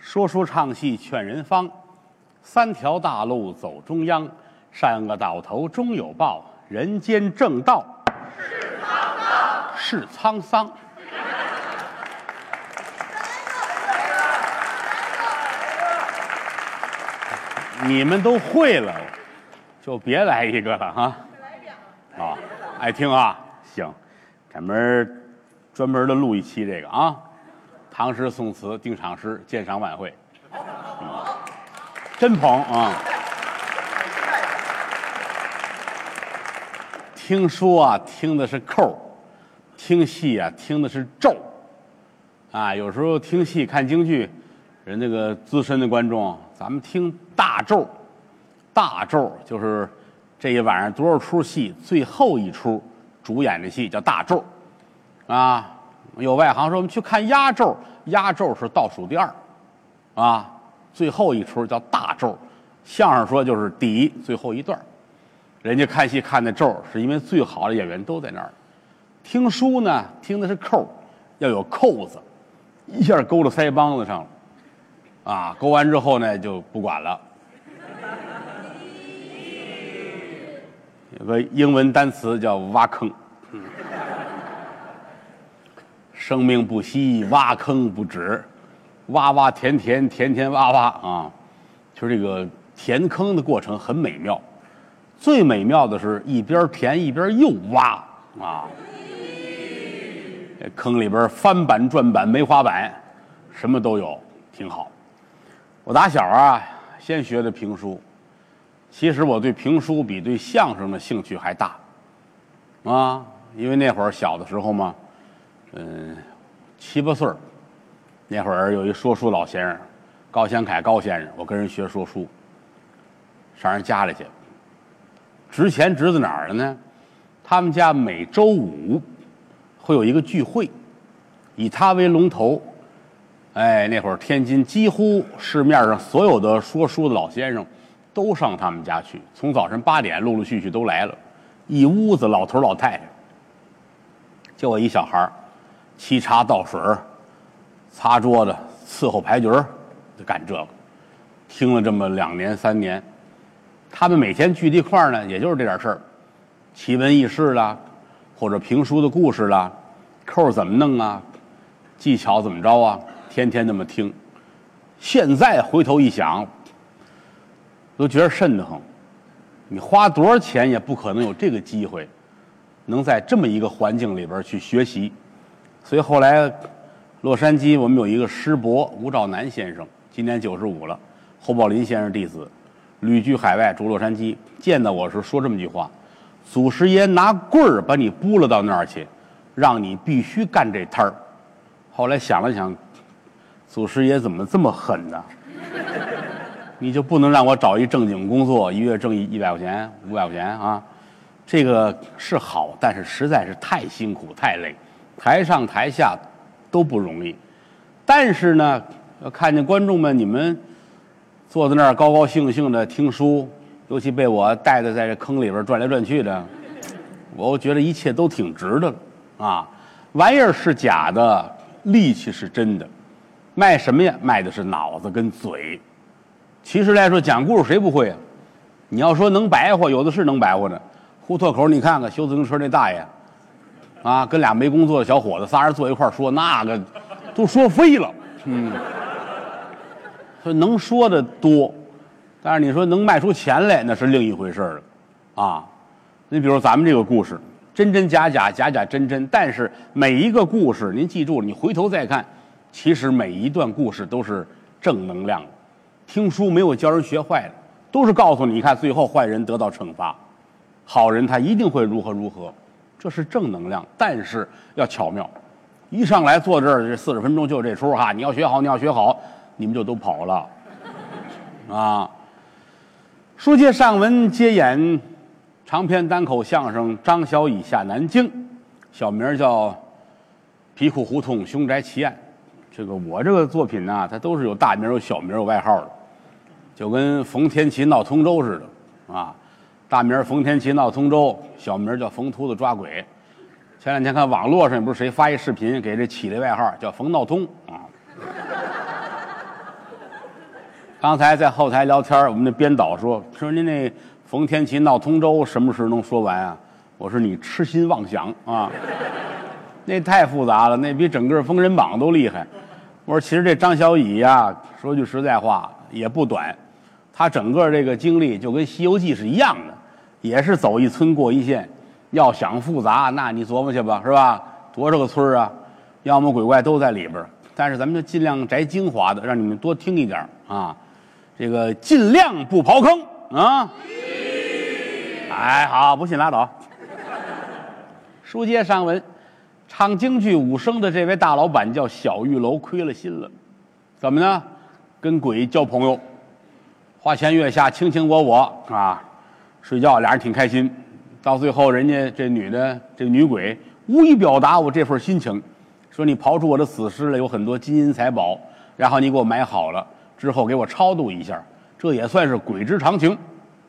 说书唱戏劝人方，三条大路走中央，善恶到头终有报，人间正道是沧桑。你们都会了，就别来一个了哈。啊，爱听啊，行，咱们专门的录一期这个啊，唐诗宋词定场诗鉴赏晚会，真捧啊！听书啊，听的是扣；听戏啊，听的是咒。啊，有时候听戏看京剧，人那个资深的观众，咱们听大咒。大咒就是这一晚上多少出戏，最后一出主演的戏叫大咒。啊，有外行说我们去看压轴，压轴是倒数第二，啊，最后一出叫大咒。相声说就是底最后一段，人家看戏看的咒是因为最好的演员都在那儿。听书呢，听的是扣，要有扣子，一下勾到腮帮子上了，啊，勾完之后呢就不管了。有个英文单词叫挖坑。生命不息，挖坑不止，挖挖填填，填填挖挖啊！就是这个填坑的过程很美妙，最美妙的是一边填一边又挖啊！坑里边翻板、转板、梅花板，什么都有，挺好。我打小啊，先学的评书，其实我对评书比对相声的兴趣还大啊，因为那会儿小的时候嘛。7、8岁那会儿有一说书老先生，高祥凯高先生，我跟人学说书，上人家里去。值钱值在哪儿了呢？他们家每周5会有一个聚会，以他为龙头。哎，那会儿天津几乎市面上所有的说书的老先生都上他们家去，从早晨8点陆陆续续都来了，一屋子老头老太太，就我一小孩沏茶倒水擦桌子伺候牌局就干这个，听了这么2年3年。他们每天聚在一块儿呢，也就是这点事儿，奇闻异事啦，或者评书的故事啦，扣怎么弄啊，技巧怎么着啊，天天那么听。现在回头一想，都觉得瘆得慌。你花多少钱也不可能有这个机会能在这么一个环境里边去学习。所以后来洛杉矶我们有一个师伯吴兆南先生，今年95了，侯宝林先生弟子，旅居海外，住洛杉矶，见到我时说这么句话：祖师爷拿棍儿把你拨了到那儿去，让你必须干这摊儿。后来想了想，祖师爷怎么这么狠呢？你就不能让我找一正经工作，一月挣100块钱500块钱啊？这个是好，但是实在是太辛苦太累，台上台下都不容易。但是呢，要看见观众们你们坐在那儿高高兴兴的听书，尤其被我带着在这坑里边转来转去的，我觉得一切都挺值的啊。玩意儿是假的，力气是真的，卖什么呀？卖的是脑子跟嘴。其实来说，讲故事谁不会啊？你要说能白活，有的是能白活的。胡同口你看看修自行车那大爷啊，跟俩没工作的小伙子仨人坐一块儿说，那个都说飞了。所以能说的多，但是你说能卖出钱来，那是另一回事了啊。你比如咱们这个故事，真真假假，假假真真，但是每一个故事您记住，你回头再看，其实每一段故事都是正能量的。听书没有教人学坏的，都是告诉你看最后坏人得到惩罚，好人他一定会如何如何，这是正能量。但是要巧妙，一上来坐这儿这40分钟就这出哈，你要学好，你要学好，你们就都跑了啊。书接上文，接演长篇单口相声张小乙下南京，小名叫皮裤胡同凶宅奇案。这个我这个作品呢，它都是有大名有小名有外号的，就跟冯天琪闹通州似的啊。大名冯天琪闹通州，小名叫冯秃子抓鬼。前2天看网络上不是谁发一视频给这起了外号叫冯闹通啊。 刚才在后台聊天，我们的编导说您那冯天琪闹通州什么时能说完啊？我说你痴心妄想啊，那太复杂了，那比整个《封神榜》都厉害。我说其实这张小乙呀，说句实在话也不短，他整个这个经历就跟《西游记》是一样的，也是走一村过一县。要想复杂，那你琢磨去吧，是吧？多少个村啊，妖魔鬼怪都在里边。但是咱们就尽量摘精华的，让你们多听一点啊。这个尽量不刨坑啊。哎，好，不信拉倒。书接上文，唱京剧武生的这位大老板叫小玉楼，亏了心了。怎么呢？跟鬼交朋友，花前月下，卿卿我我啊，睡觉俩人挺开心。到最后，人家这女鬼无意表达我这份心情，说你刨出我的死尸来，有很多金银财宝，然后你给我买好了，之后给我超度一下，这也算是鬼之常情。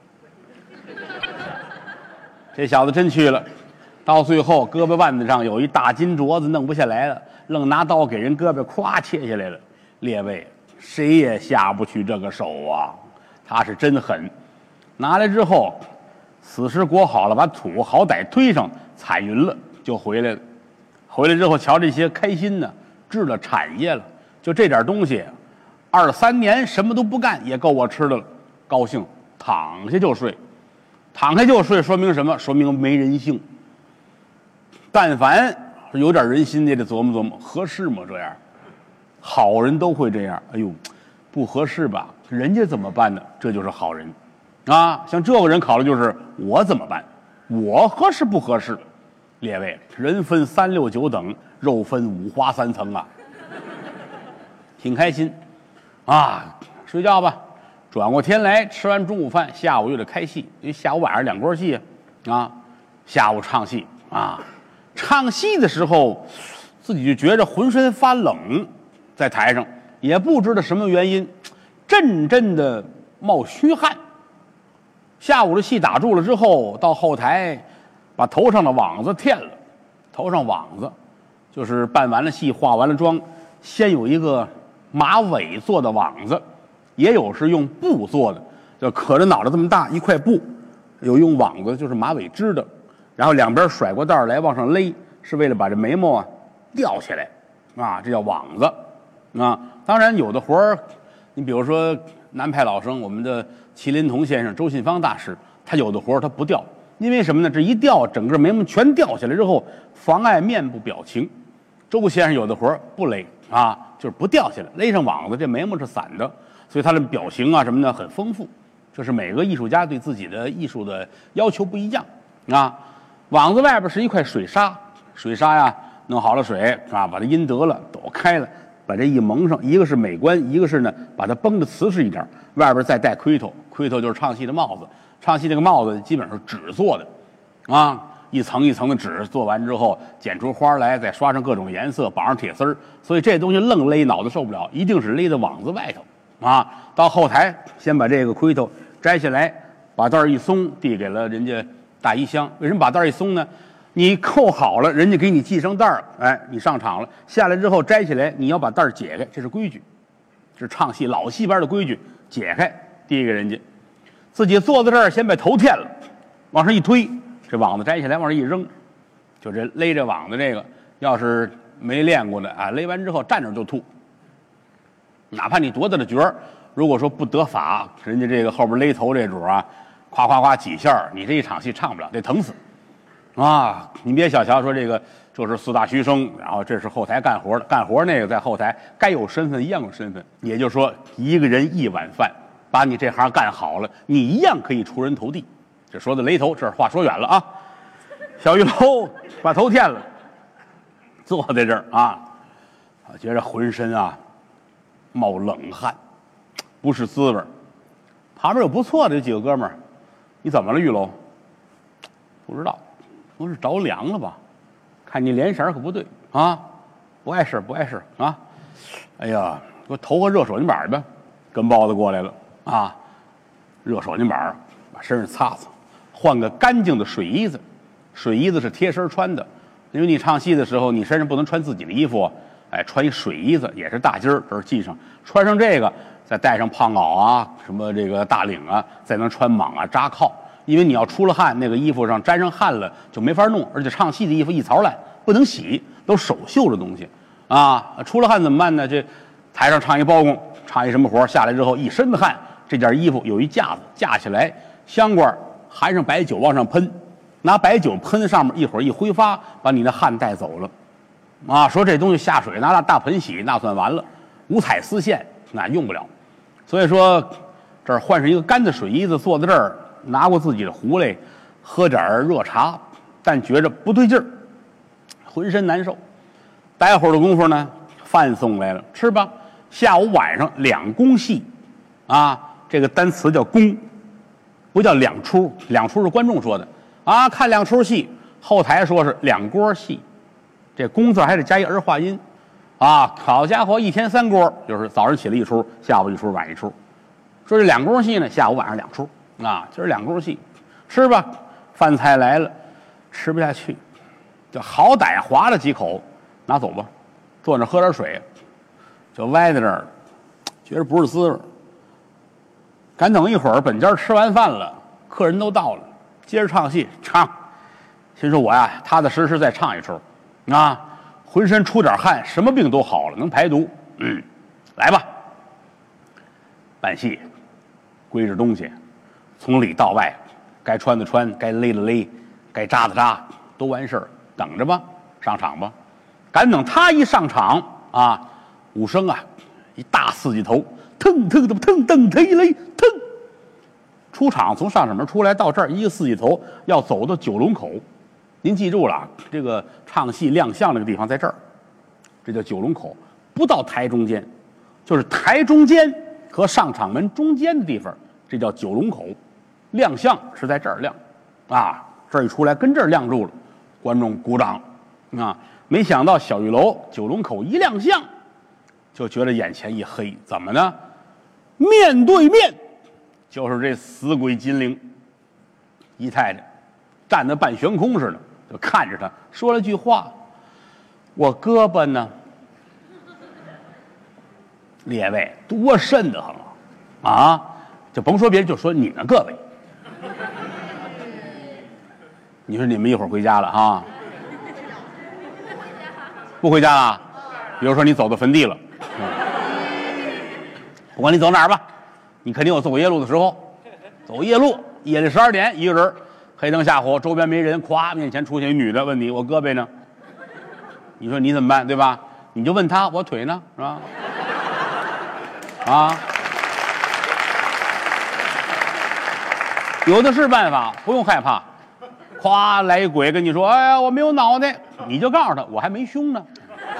这小子真去了，到最后胳膊腕子上有一大金镯子弄不下来了，愣拿刀给人胳膊咵切下来了。列位，谁也下不去这个手啊，他是真狠。拿来之后，死尸裹好了，把土好歹推上，踩匀了就回来了。回来之后瞧这些开心呢，置了产业了，就这点东西，2-3年什么都不干也够我吃的了，高兴躺下就睡。躺下就睡说明什么？说明没人性。但凡有点人心，也得琢磨琢磨，合适吗？这样好人都会这样。哎呦，不合适吧？人家怎么办呢？这就是好人啊。像这个人考虑就是我怎么办，我合适不合适？列位，人分3、6、9等，肉分5花3层啊。挺开心啊，睡觉吧。转过天来，吃完中午饭，下午又得开戏，因为下午晚上2锅戏啊。下午唱戏啊，唱戏的时候，自己就觉着浑身发冷，在台上也不知道什么原因，阵阵的冒虚汗。下午的戏打住了之后，到后台把头上的网子添了。头上网子就是办完了戏，化完了妆，先有一个马尾做的网子。也有是用布做的，就可着脑袋这么大一块布，有用网子就是马尾织的，然后两边甩过带来往上勒，是为了把这眉毛啊吊起来啊，这叫网子啊。当然有的活儿，你比如说南派老生，我们的麒麟童先生周信芳大师，他有的活儿他不吊，因为什么呢？这一吊，整个眉毛全掉下来之后，妨碍面部表情。周先生有的活儿不勒啊，就是不掉下来，勒上网子，这眉毛是散的。所以他的表情啊什么的很丰富，这是每个艺术家对自己的艺术的要求不一样啊。网子外边是一块水沙，水沙呀弄好了水啊，把它阴得了抖开了，把这一蒙上，一个是美观，一个是呢把它绷得瓷实一点，外边再戴盔头，盔头就是唱戏的帽子，唱戏这个帽子基本上是纸做的啊，一层一层的纸做完之后剪出花来，再刷上各种颜色，绑上铁丝儿，所以这东西愣勒脑子受不了，一定是勒在网子外头。啊，到后台先把这个盔头摘下来，把带一松，递给了人家大衣箱。为什么把带一松呢？你扣好了，人家给你系上带儿，哎，你上场了，下来之后摘起来，你要把带儿解开，这是规矩，这是唱戏老戏班的规矩。解开，递给人家，自己坐在这儿，先把头添了，往上一推，这网子摘下来，往上一扔，就这勒着网子这个，要是没练过的啊，勒完之后站着就吐。哪怕你多大的角儿，如果说不得法，人家这个后边勒头这主啊，夸夸夸几下，你这一场戏唱不了，得疼死啊！你别小瞧说这个，就是4大须生，然后这是后台干活的，干活那个在后台该有身份一样有身份。也就是说，一个人一碗饭，把你这行干好了，你一样可以出人头地。这说的勒头，这话说远了啊。小玉楼把头添了，坐在这儿啊，觉着浑身啊冒冷汗，不是滋味儿。旁边有不错的有几个哥们儿，你怎么了，玉楼？不知道，不是着凉了吧？看你脸色可不对啊，不碍事不碍事啊。哎呀，给我投个热手巾板呗。跟包子过来了啊，热手巾板把身上擦擦，换个干净的水衣子。水衣子是贴身穿的，因为你唱戏的时候，你身上不能穿自己的衣服，哎，穿一水衣子也是大襟儿，这儿系上，穿上这个， 再带上胖袄啊，什么这个大领啊，再能穿蟒啊扎靠。因为你要出了汗，那个衣服上沾上汗了就没法弄，而且唱戏的衣服一槽烂，不能洗，都手绣的东西啊。出了汗怎么办呢？这台上唱一包公，唱一什么活下来之后一身的汗，这件衣服有一架子，架起来，香瓜含上白酒往上喷，拿白酒喷上面，一会儿一挥发，把你的汗带走了。啊，说这东西下水拿那大盆洗，那算完了，五彩丝线那用不了。所以说，这儿换上一个干的水衣子，坐在这儿，拿过自己的壶来，喝点热茶，但觉着不对劲儿，浑身难受。待会儿的功夫呢，饭送来了，吃吧。下午晚上2公戏，啊，这个单词叫公，不叫2出，2出是观众说的啊，看2出戏，后台说是2锅戏。这公字还得加一儿化音，啊，好家伙，一天3锅，就是早上起来1出，下午1出，晚1出。说这2锅戏呢，下午晚上2出，啊，今儿2锅戏，吃吧。饭菜来了，吃不下去，就好歹划了几口，拿走吧，坐那喝点水，就歪在这儿，觉着不是滋味。赶等一会儿，本家吃完饭了，客人都到了，接着唱戏，唱。心说我呀，踏踏实实再唱一出。啊，浑身出点汗，什么病都好了，能排毒。来吧。办戏，归置东西，从里到外，该穿的穿，该勒的勒，该扎的扎，都完事儿。等着吧，上场吧。赶等他一上场啊，武生啊，一大四季头，腾腾的腾腾忒雷腾，出场从上场门出来到这儿，一个四季头要走到九龙口。您记住了，这个唱戏亮相那个地方在这儿，这叫九龙口，不到台中间，就是台中间和上场门中间的地方，这叫九龙口。亮相是在这儿亮，啊，这儿一出来跟这儿亮住了，观众鼓掌啊！没想到小玉楼九龙口一亮相，就觉得眼前一黑，怎么呢？面对面就是这死鬼金陵，姨太太站得半悬空似的。就看着他说了句话：“我胳膊呢？”列位多瘆得慌啊！就甭说别人，就说你们各位，你说你们一会儿回家了哈？不回家了？比如说你走到坟地了，不管你走哪儿吧，你肯定有走夜路的时候。走夜路，夜里12点，一个人。黑灯瞎火，周边没人，咵，面前出现一女的，问你我胳膊呢？你说你怎么办，对吧？你就问他我腿呢，是吧？啊，有的是办法，不用害怕。咵，来一鬼跟你说，哎呀，我没有脑袋，你就告诉他我还没胸呢。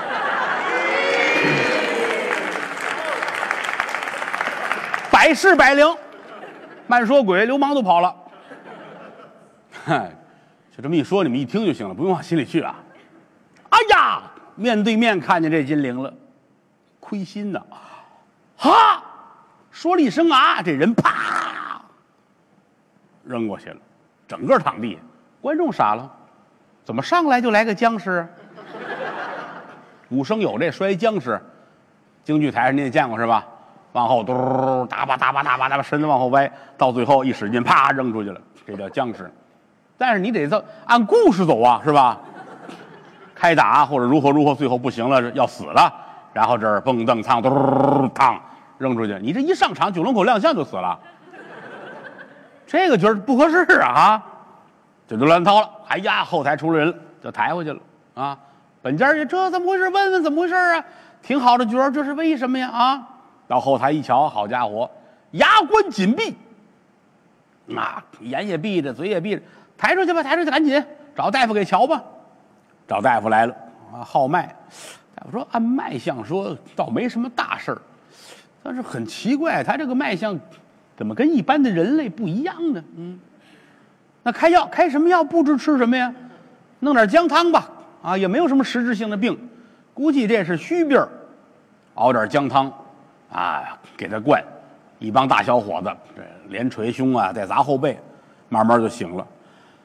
百试百灵，慢说鬼，流氓都跑了。嗨，就这么一说，你们一听就行了，不用往心里去啊。哎呀，面对面看见这金陵了，亏心呐！哈，说了一声啊，这人啪扔过去了，整个躺地，观众傻了，怎么上来就来个僵尸？武生有这摔僵尸，京剧台上你也见过是吧？往后嘟打吧打吧打吧打吧，身子往后歪，到最后一使劲，啪扔出去了，这叫僵尸。但是你得按故事走啊，是吧？开打或者如何如何，最后不行了，要死了，然后这儿蹦蹬苍嘟烫扔出去。你这一上场九龙口亮相就死了，这个觉得不合适啊，这就乱套了。哎呀，后台出了人了，就抬回去了啊。本家也这怎么回事？问问怎么回事啊？挺好的角儿，这是为什么呀？啊，到后台一瞧，好家伙，牙关紧闭，啊，眼也闭着，嘴也闭着。抬出去吧，抬出去，赶紧找大夫给瞧吧。找大夫来了啊，号脉。大夫说按脉象说倒没什么大事儿，但是很奇怪，他这个脉象怎么跟一般的人类不一样呢？那开药开什么药？不知吃什么呀？弄点姜汤吧。啊，也没有什么实质性的病，估计这是虚病，熬点姜汤啊，给他灌。一帮大小伙子这连捶胸啊，再砸后背，慢慢就醒了。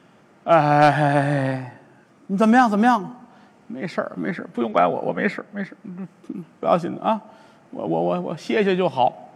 哎，你怎么样？怎么样？没事儿，没事儿，不用管我，我没事儿，没事儿，不要紧的啊。我歇歇就好。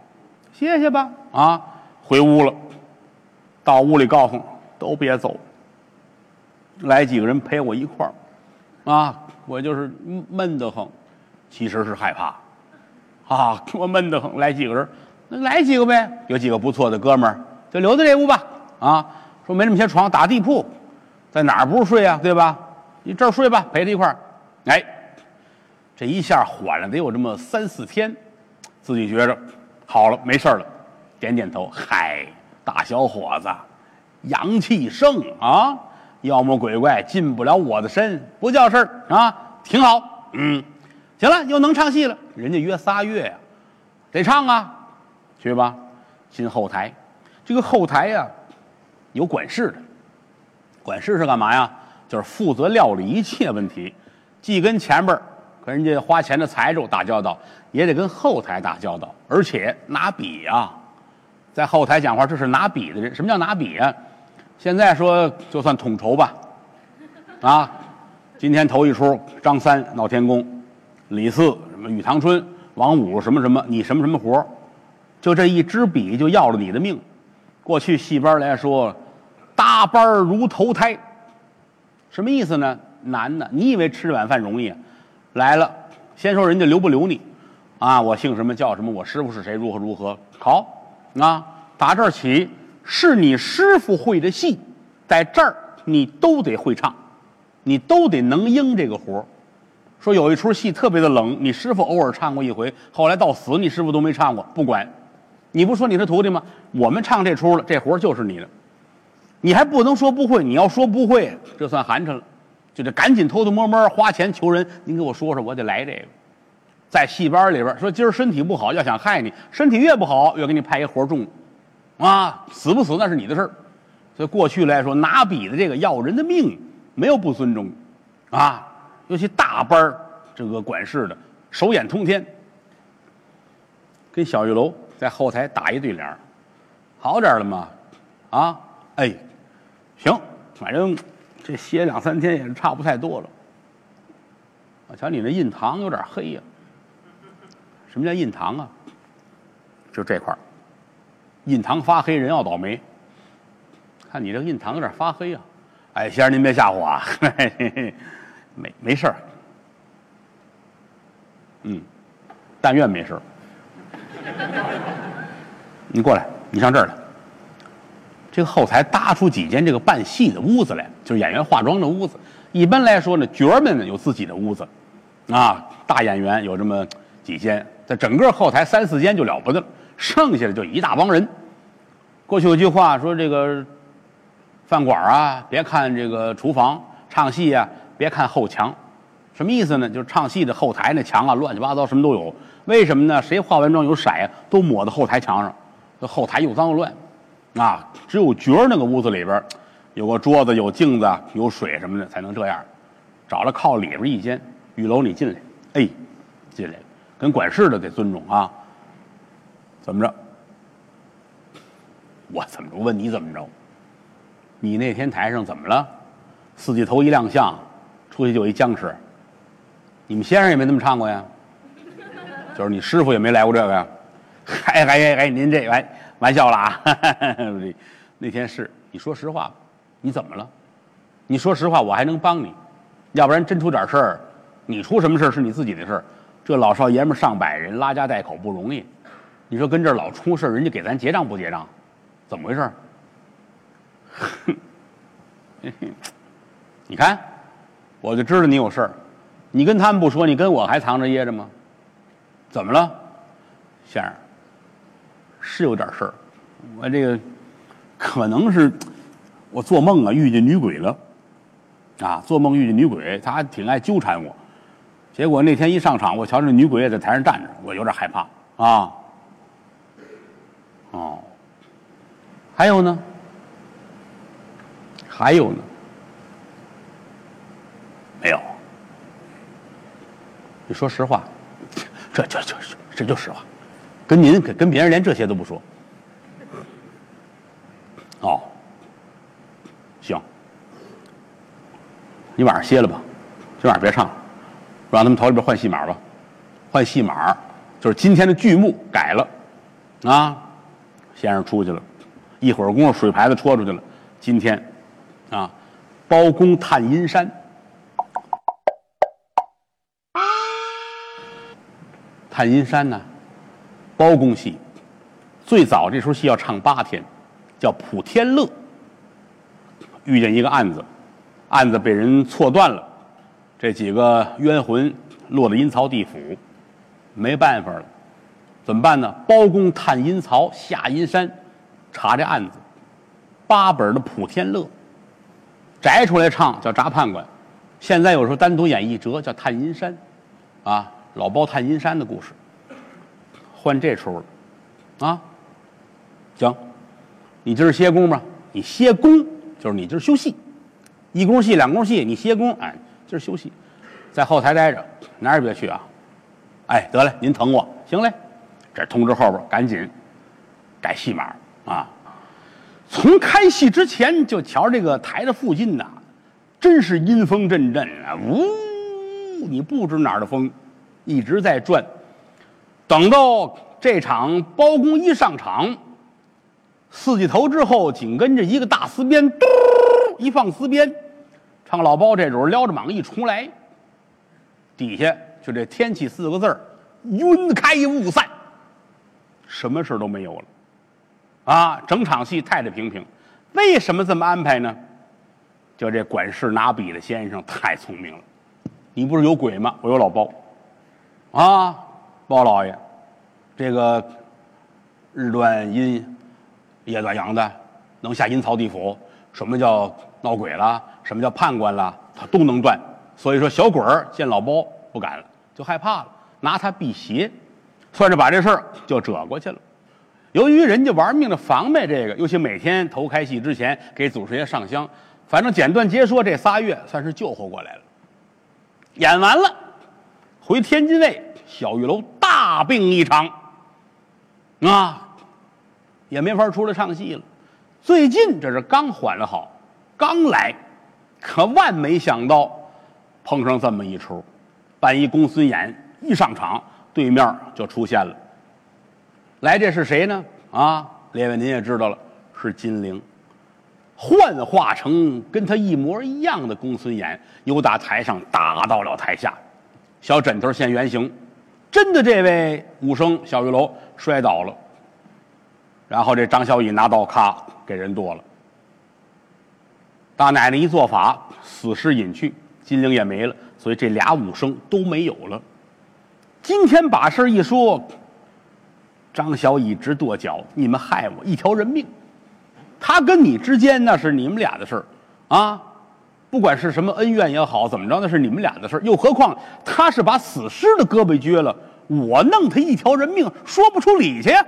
歇歇吧。啊，回屋了。到屋里告诉都别走，来几个人陪我一块儿。啊，我就是闷得很，其实是害怕。啊，我闷得很，来几个人，那来几个呗，有几个不错的哥们儿，就留在这屋吧。啊，说没那么些床，打地铺，在哪儿不是睡啊，对吧？你这儿睡吧，陪他一块儿。哎，这一下缓了得有这么3、4天，自己觉着好了，没事了，点点头。嗨，大小伙子，阳气盛啊，妖魔鬼怪进不了我的身，不叫事儿啊，挺好。行了，又能唱戏了。人家约3月呀，得唱啊，去吧。进后台，这个后台呀，有管事的。管事是干嘛呀？就是负责料理一切问题，既跟前边跟人家花钱的财主打交道，也得跟后台打交道，而且拿笔啊，在后台讲话，这是拿笔的人。什么叫拿笔啊？现在说就算统筹吧，啊，今天头一出，张三闹天宫，李四什么玉堂春，王五什么什么，你什么什么活，就这一支笔就要了你的命。过去戏班来说，搭班如投胎，什么意思呢？难呢，你以为吃晚饭容易啊？来了，先说人家留不留你啊？我姓什么叫什么？我师傅是谁？如何如何？好啊，打这儿起是你师傅会的戏，在这儿你都得会唱，你都得能应这个活。说有一出戏特别的冷，你师傅偶尔唱过一回，后来到死你师傅都没唱过，不管，你不说你是徒弟吗？我们唱这出了，这活就是你的，你还不能说不会，你要说不会，这算寒碜了，就得赶紧偷偷摸摸花钱求人，您给我说说，我得来这个。在戏班里边说今儿身体不好，要想害你，身体越不好越给你派一活重，啊，死不死那是你的事儿。所以过去来说，拿笔的这个要人的命，没有不尊重啊，尤其大班这个管事的手眼通天。跟小玉楼在后台打一对联，好点了吗？啊，哎，行，反正这歇2、3天也是差不太多了。我瞧你那印堂有点黑呀。什么叫印堂啊？就这块儿，印堂发黑，人要倒霉。看你这个印堂有点发黑啊！哎，先生您别吓唬啊，没事儿。但愿没事儿。你过来，你上这儿来。这个后台搭出几间这个办戏的屋子来，就是演员化妆的屋子。一般来说呢，角儿们有自己的屋子，啊，大演员有这么几间，在整个后台3、4间就了不得了，剩下的就一大帮人。过去有句话说，这个饭馆啊，别看这个厨房；唱戏啊，别看后墙。什么意思呢？就是唱戏的后台那墙啊，乱七八糟，什么都有。为什么呢？谁化完妆有色啊，都抹到后台墙上，这后台又脏又乱，啊，只有角儿那个屋子里边有个桌子、有镜子、有水什么的，才能这样。找了靠里边一间，玉楼你进来，哎，进来，跟管事的得尊重啊。怎么着？我怎么着？问你怎么着？你那天台上怎么了？4季头一亮相，出去就一僵尸。你们先生也没那么唱过呀？就是你师傅也没来过这个呀？嗨，您这玩笑了啊！那天是你说实话吧，你怎么了？你说实话，我还能帮你，要不然真出点事儿，你出什么事儿是你自己的事儿。这老少爷们上百人拉家带口不容易，你说跟这儿老出事儿，人家给咱结账不结账？怎么回事？你看，我就知道你有事儿。你跟他们不说，你跟我还藏着掖着吗？怎么了，先生？是有点事儿，我这个可能是我做梦啊遇见女鬼了，啊，做梦遇见女鬼，她还挺爱纠缠我。结果那天一上场，我瞧着女鬼也在台上站着，我有点害怕啊。哦，还有呢？还有呢？没有。你说实话，这就实话，跟别人连这些都不说。哦，行，你晚上歇了吧，今晚上别唱了，让他们头里边换戏码吧。换戏码就是今天的剧目改了， 啊，先生出去了，一会儿功夫水牌子戳出去了。今天啊，包公探阴山。探阴山呢，包公戏，最早这出戏要唱8天，叫普天乐。遇见一个案子，案子被人错断了，这几个冤魂落了阴曹地府，没办法了，怎么办呢？包公探阴曹，下阴山查这案子，8本的普天乐摘出来唱叫查判官，现在有时候单独演一折叫探阴山，啊，老包探阴山的故事，换这出了，啊，行，你今儿歇工吧，你歇工就是你今儿休息，1工戏2工戏你歇工，哎，今儿休息，在后台待着，哪儿也别去啊，哎，得嘞，您疼我，行嘞，这通知后边赶紧改戏码啊。从开戏之前就瞧这个台子附近呐，真是阴风阵阵啊，呜，你不知哪儿的风一直在转。等到这场包公一上场，4季头之后紧跟着一个大丝鞭，嘟一放丝鞭，唱老包这主撩着蟒一出来，底下就这天气4个字儿，云开雾散，什么事都没有了啊！整场戏太平平。为什么这么安排呢？就这管事拿笔的先生太聪明了。你不是有鬼吗？我有老包啊，包老爷，这个日断阴夜断阳的能下阴曹地府，什么叫闹鬼了，什么叫判官了，他都能断。所以说小鬼儿见老包不敢了，就害怕了，拿他辟邪，算是把这事儿就遮过去了。由于人家玩命的防备这个，尤其每天头开戏之前给祖师爷上香，反正简短截说，这3月算是救活过来了。演完了，回天津卫，小玉楼大病一场，啊，也没法出来唱戏了。最近这是刚缓了好，刚来，可万没想到碰上这么一出，办一公孙演一上场，对面就出现了。来，这是谁呢？啊，列位您也知道了，是金陵，幻化成跟他一模一样的公孙衍，由打台上打到了台下，小枕头现原形，真的这位武生小玉楼摔倒了，然后这张小乙拿刀咔给人剁了。大奶奶一做法，死尸隐去，金陵也没了，所以这俩武生都没有了。今天把事一说，张小乙直跺脚，你们害我一条人命，他跟你之间那是你们俩的事儿啊，不管是什么恩怨也好，怎么着那是你们俩的事儿，又何况他是把死尸的胳膊撅了，我弄他一条人命，说不出理去呀。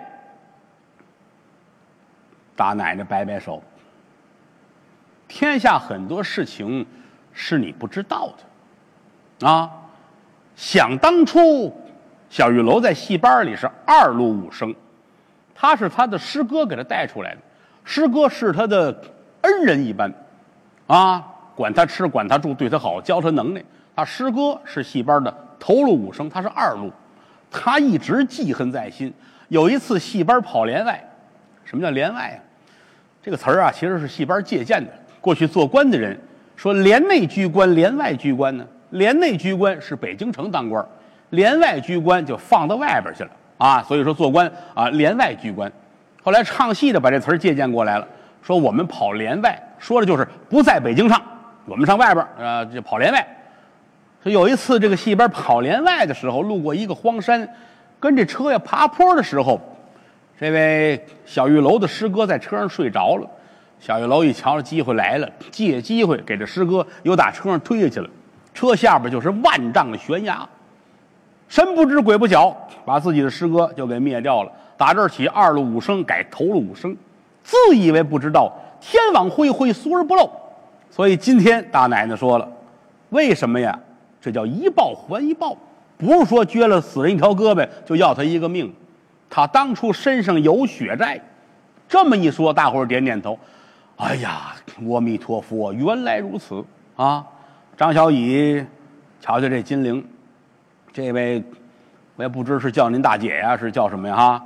大奶奶摆摆手，天下很多事情是你不知道的啊。想当初小玉楼在戏班里是2路武生，他是他的师哥给他带出来的，师哥是他的恩人一般啊，管他吃管他住，对他好，教他能耐。他师哥是戏班的头路武生，他是2路，他一直记恨在心。有一次戏班跑连外，什么叫连外啊？这个词儿啊，其实是戏班借鉴的。过去做官的人说连内居官，连外居官呢。连内居官是北京城当官，连外居官就放到外边去了啊。所以说做官啊，连外居官。后来唱戏的把这词儿借鉴过来了，说我们跑连外，说的就是不在北京唱，我们上外边就跑连外。说有一次这个戏班跑连外的时候，路过一个荒山，跟这车呀爬坡的时候，这位小玉楼的师哥在车上睡着了。小玉楼一瞧机会来了，借机会给这师哥又打车上推下去了。车下边就是万丈的悬崖，神不知鬼不觉，把自己的师哥就给灭掉了。打这儿起2路武生改头路武生，自以为不知道天网恢恢，疏而不漏。所以今天大奶奶说了，为什么呀？这叫一报还一报，不是说撅了死人一条胳膊就要他一个命，他当初身上有血债。这么一说，大伙儿点点头。哎呀，阿弥陀佛，原来如此啊！张小乙，瞧瞧这金陵，这位我也不知是叫您大姐呀，是叫什么呀？哈，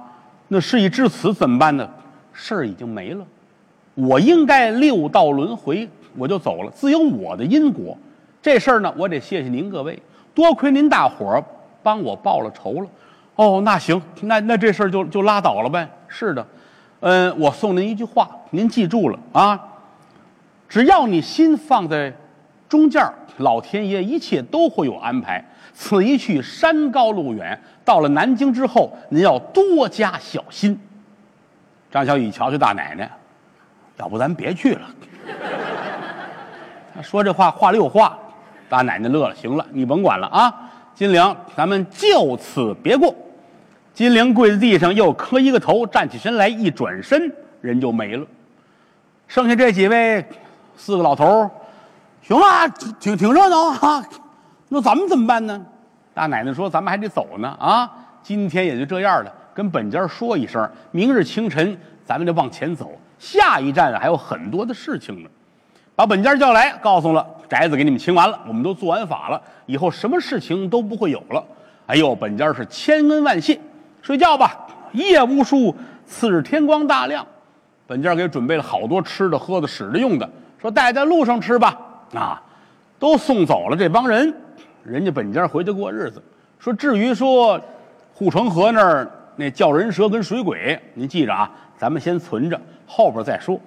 那事已至此怎么办呢？事儿已经没了，我应该六道轮回，我就走了，自有我的因果。这事儿呢，我得谢谢您各位，多亏您大伙儿帮我报了仇了。哦，那行，那这事儿就拉倒了呗。是的，我送您一句话，您记住了啊。只要你心放在中间，老天爷一切都会有安排。此一去山高路远，到了南京之后，您要多加小心。张小雨瞧瞧大奶奶，要不咱别去了。他说这话里有话，大奶奶乐了。行了，你甭管了啊，金陵，咱们就此别过。金陵跪在地上，又磕一个头，站起身来，一转身，人就没了。剩下这几位4个老头，行啊，挺热闹啊。那咱们怎么办呢？大奶奶说：“咱们还得走呢啊！今天也就这样了，跟本家说一声，明日清晨咱们得往前走，下一站还有很多的事情呢。”把本家叫来，告诉了宅子给你们清完了，我们都做完法了，以后什么事情都不会有了。哎呦，本家是千恩万谢，睡觉吧。一夜无书，次日天光大亮，本家给准备了好多吃的、喝的、使的、用的，说带在路上吃吧。啊，都送走了这帮人，人家本家回去过日子。说至于说护城河那儿那叫人蛇跟水鬼，您记着啊，咱们先存着，后边再说。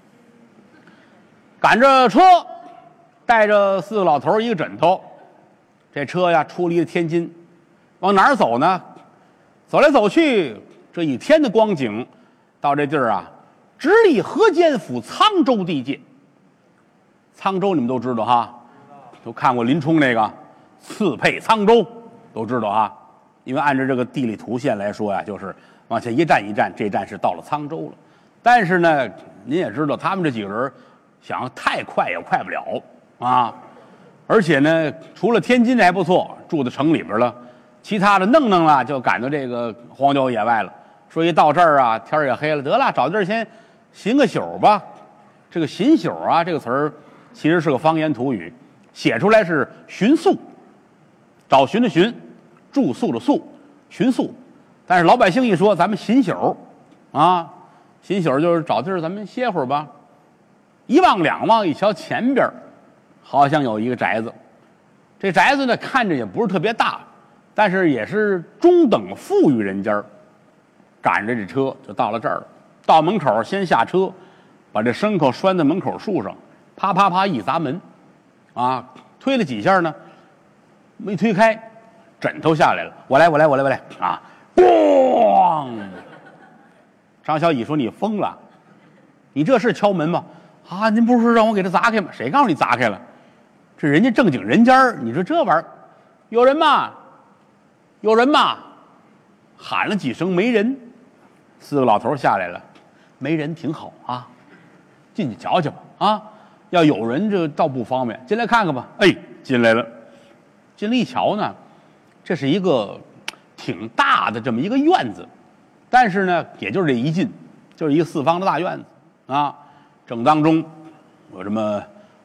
赶着车，带着4个老头一个枕头，这车呀出离了天津，往哪儿走呢？走来走去，这一天的光景，到这地儿啊，直隶河间府沧州地界。沧州你们都知道哈，都看过林冲那个刺配沧州，都知道哈。因为按照这个地理图线来说呀，就是往前一站一站，这站是到了沧州了。但是呢，您也知道，他们这几个人想太快也快不了啊。而且呢，除了天津还不错，住在城里边了，其他的弄啊，就赶到这个荒郊野外了。说一到这儿啊，天也黑了，得了，找地儿先寻个宿吧。这个寻宿啊，这个词儿其实是个方言土语，写出来是寻宿，找寻的寻，住宿的宿，寻宿。但是老百姓一说，咱们寻宿啊，寻宿就是找地儿咱们歇会儿吧。一望两望，一瞧前边好像有一个宅子，这宅子呢看着也不是特别大，但是也是中等富裕人家。赶着这车就到了这儿了，到门口先下车，把这牲口拴在门口树上，啪啪啪一砸门，啊，推了几下呢，没推开，枕头下来了，我来啊，咣！张小乙说：“你疯了，你这是敲门吗？啊，您不是让我给他砸开吗？谁告诉你砸开了？这人家正经人家，你说这玩意儿，有人吗？有人吗？”喊了几声没人，4个老头下来了，没人挺好啊，进去瞧瞧吧啊，要有人这倒不方便，进来看看吧。哎，进来了，进来一瞧呢，这是一个挺大的这么一个院子，但是呢，也就是这一进，就是一个4方的大院子啊。正当中有这么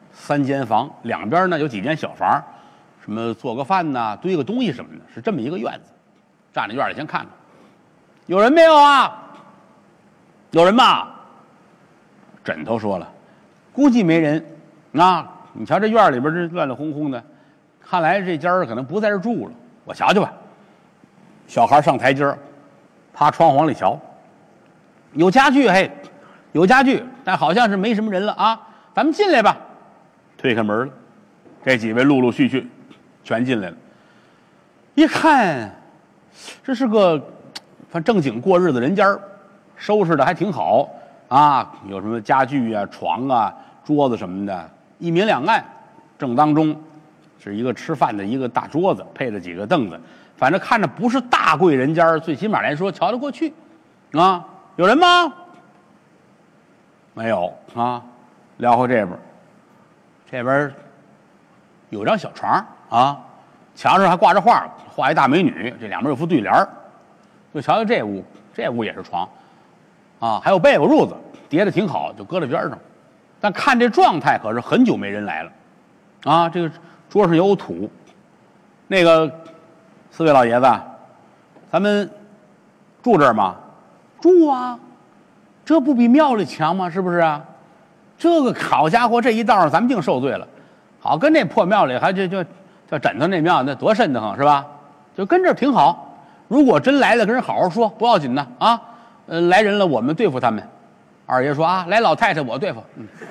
3间房，两边呢有几间小房，什么做个饭呐、堆个东西什么的，是这么一个院子。站在院里先看看，有人没有啊？有人吗？枕头说了，估计没人。啊，你瞧这院里边这乱乱哄哄的，看来这家可能不在这住了。我瞧瞧吧。小孩上台阶，趴窗户往里瞧，有家具，嘿，有家具，但好像是没什么人了啊。咱们进来吧。推开门了，这几位陆陆续续全进来了。一看，这是个反正正经过日子人家，收拾的还挺好啊，有什么家具啊、床啊、桌子什么的，一明两暗。正当中是一个吃饭的一个大桌子，配了几个凳子，反正看着不是大贵人家，最起码来说瞧得过去啊。有人吗？没有啊。撩回这边，这边有张小床啊，墙上还挂着画，画一大美女，这两边有副对联。就瞧瞧这屋，这屋也是床啊，还有被窝褥子叠得挺好，就搁在边上。但看这状态，可是很久没人来了啊。这个桌上有土，那个4位老爷子，咱们住这儿吗？ 住啊，这不比庙里强吗？是不是啊？这个好家伙，这一道上咱们净受罪了。好，跟那破庙里还就枕头那庙那多瘆得慌是吧？就跟这儿挺好。如果真来了，跟人好好说，不要紧的啊。来人了，我们对付他们。二爷说啊，来老太太我对付。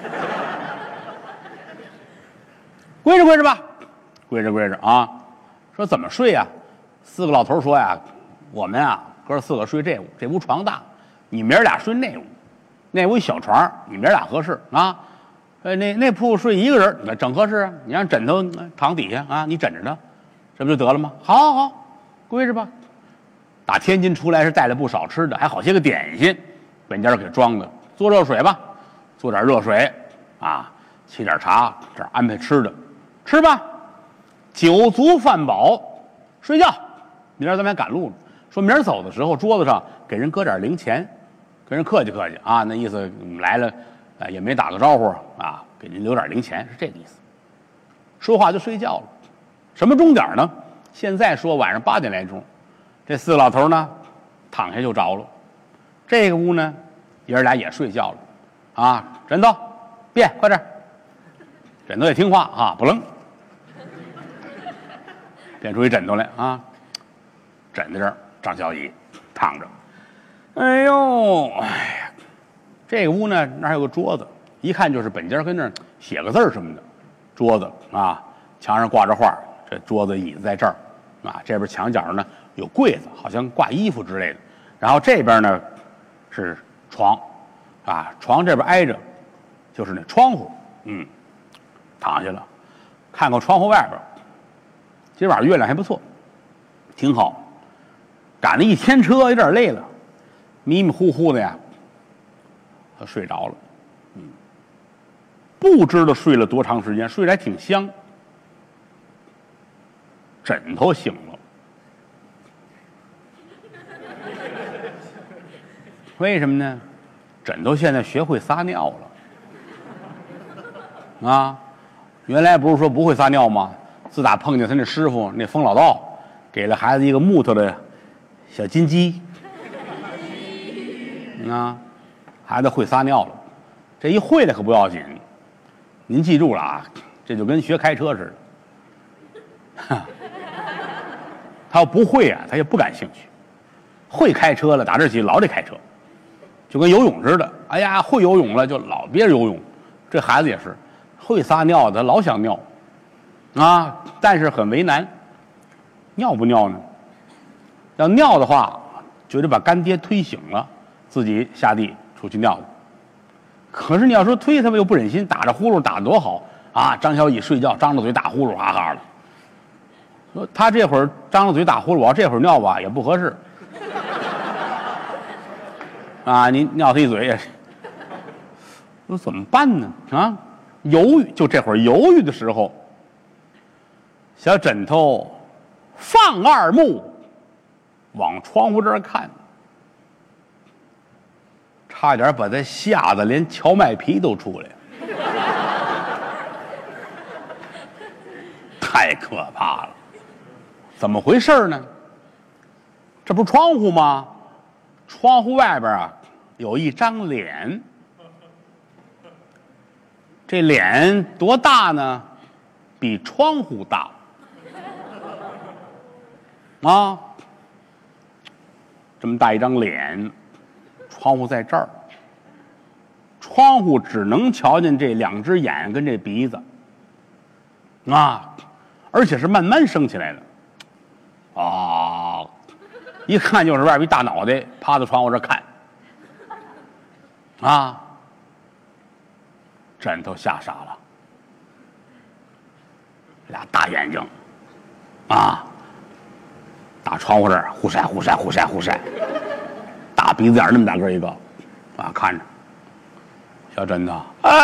归着归着吧，归着归着啊。说怎么睡呀？四个老头说呀，我们啊哥四个睡这屋，这屋床大，你明儿俩睡那屋，那屋一小床，你明儿俩合适啊。那铺睡一个人，那整合适啊。你让枕头躺底下啊，你枕着呢，这不就得了吗？好，好，好，归着吧。打天津出来是带了不少吃的，还好些个点心，本家给装的。做热水吧，做点热水啊，沏点茶，这儿安排吃的，吃吧，酒足饭饱，睡觉。明儿咱们还赶路呢，说明儿走的时候桌子上给人搁点零钱，跟人客气客气啊，那意思来了。也没打个招呼啊，给您留点零钱，是这个意思。说话就睡觉了。什么钟点呢？现在说晚上8点来钟。这四个老头呢，躺下就着了。这个屋呢，爷儿俩也睡觉了。啊，枕头，别，快点。枕头也听话啊，不愣，变出一枕头来啊，枕在这儿，张小乙躺着。哎呦，哎呀。这个屋呢，那儿有个桌子，一看就是本家跟那儿写个字什么的。桌子啊，墙上挂着画，这桌子椅子在这儿啊，这边墙角上呢有柜子，好像挂衣服之类的。然后这边呢是床，啊，床这边挨着就是那窗户，躺下了，看看窗户外边，今晚月亮还不错，挺好。赶了一天车，有点累了，迷迷糊糊的呀。他睡着了，不知道睡了多长时间，睡得还挺香。枕头醒了，为什么呢？枕头现在学会撒尿了，啊，原来不是说不会撒尿吗？自打碰见他那师傅那疯老道，给了孩子一个木头的小金鸡，啊。孩子会撒尿了，这一会了可不要紧，您记住了啊，这就跟学开车似的。他要不会啊，他也不感兴趣。会开车了，打这起老得开车，就跟游泳似的。哎呀，会游泳了就老憋着游泳。这孩子也是会撒尿的，老想尿啊，但是很为难，尿不尿呢？要尿的话，就得把干爹推醒了，自己下地出去尿去。可是你要说推他们又不忍心，打着呼噜打得多好啊！张小乙睡觉张着嘴打呼噜哈哈的，说他这会儿张着嘴打呼噜，我要这会儿尿吧也不合适啊！你尿他一嘴也是，说怎么办呢？啊，犹豫，就这会儿犹豫的时候，小枕头放二目往窗户这儿看。差点把他吓得连荞麦皮都出来了，太可怕了！怎么回事呢？这不是窗户吗？窗户外边啊有一张脸，这脸多大呢？比窗户大啊！这么大一张脸。窗户在这儿，窗户只能瞧见这两只眼跟这鼻子，啊，而且是慢慢升起来的，啊，一看就是外边一大脑袋趴在窗户这看，啊，枕头吓傻了，俩大眼睛，啊，打窗户这儿忽闪忽闪忽闪忽闪。大鼻子眼那么大个一个，啊，看着小枕头，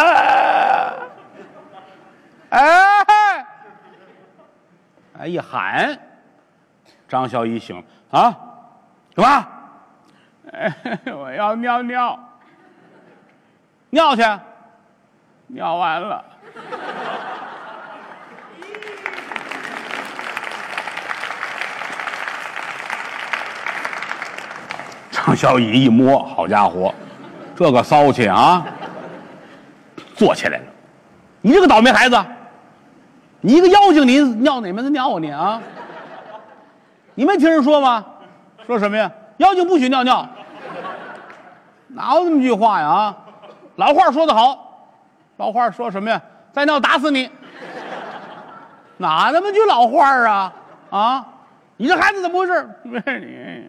哎，一喊，张小乙醒啊，干嘛？我要尿尿，尿去，尿完了。 张小乙一摸，好家伙，这个骚气啊！坐起来了，你这个倒霉孩子，你一个妖精，你尿哪门子尿啊你啊？你没听人说吗？说什么呀？妖精不许尿尿。哪有这么句话呀？啊，老话说得好，老话说什么呀？再尿打死你。哪那么句老话啊？啊，你这孩子怎么回事？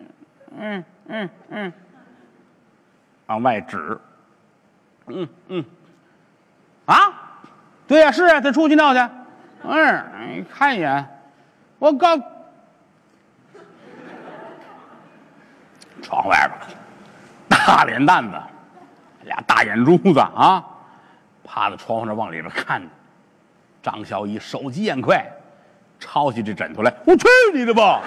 往外指。啊，对呀，是啊，他出去尿去。你看一眼，我刚窗外边大脸蛋子，俩大眼珠子啊，趴在窗户上往里边看着。张小乙手疾眼快，抄起这枕头来，我去你的吧！